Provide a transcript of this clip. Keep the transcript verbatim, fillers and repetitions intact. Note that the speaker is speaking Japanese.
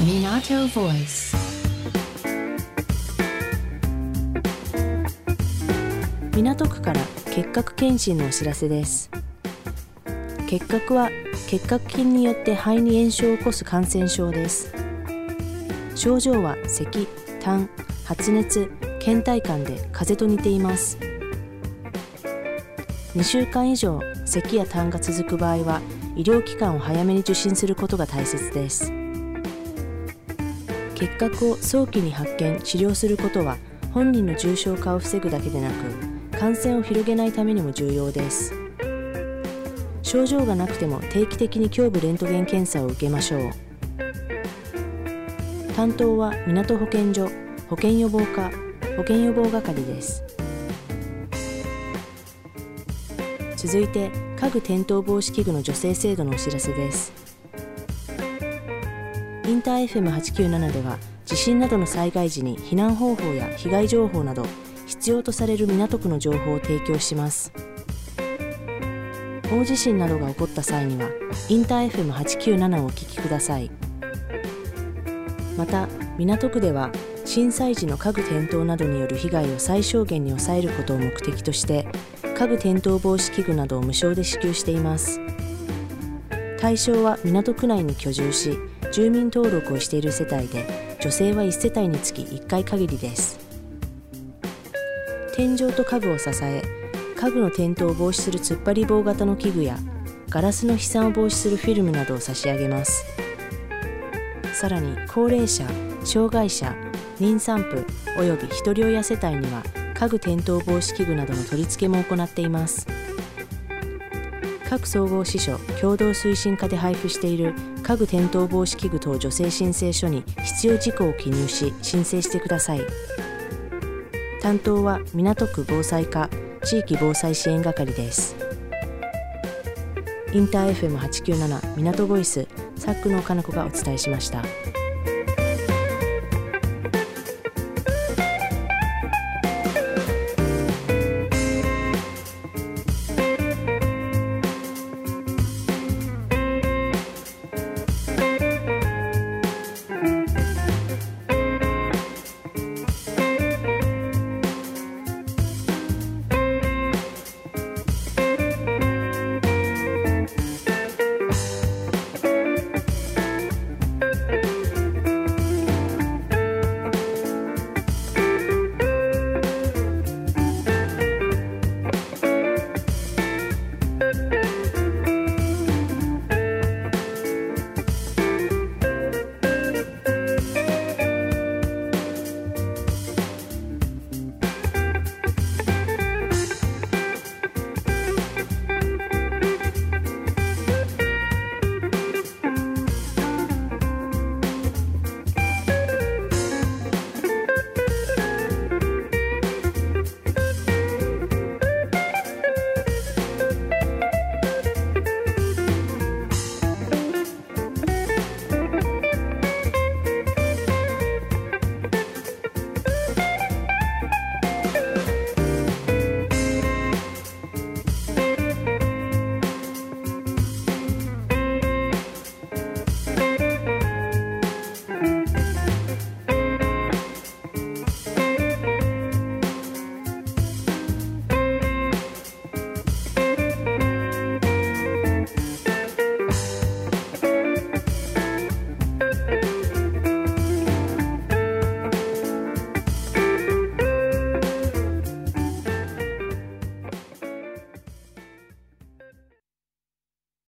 Minato Voice。 港区から結核検診のお知らせです。結核は結核菌によって肺に炎症を起こす感染症です。症状は咳、痰、発熱、倦怠感で風邪と似ています。にしゅうかん以上咳や痰が続く場合は医療機関を早めに受診することが大切です。結核を早期に発見・治療することは本人の重症化を防ぐだけでなく感染を広げないためにも重要です。症状がなくても定期的に胸部レントゲン検査を受けましょう。担当は港保健所保健予防課保健予防係です。続いて家具転倒防止器具の助成制度のお知らせです。インター エフエムはちきゅうなな では地震などの災害時に避難方法や被害情報など必要とされる港区の情報を提供します。大地震などが起こった際にはインター エフエムはちきゅうなな をお聞きください。また港区では震災時の家具転倒などによる被害を最小限に抑えることを目的として家具転倒防止器具などを無償で支給しています。対象は港区内に居住し住民登録をしている世帯で助成はいち世帯につきいっかい限りです。天井と家具を支え家具の転倒を防止する突っ張り棒型の器具やガラスの飛散を防止するフィルムなどを差し上げます。さらに高齢者、障害者、妊産婦およびひとり親世帯には家具転倒防止器具などの取り付けも行っています。各総合支所共同推進課で配布している家具転倒防止器具等助成申請書に必要事項を記入し申請してください。担当は港区防災課地域防災支援係です。インター エフエムはちきゅうなな 港ボイス、サックのかなこがお伝えしました。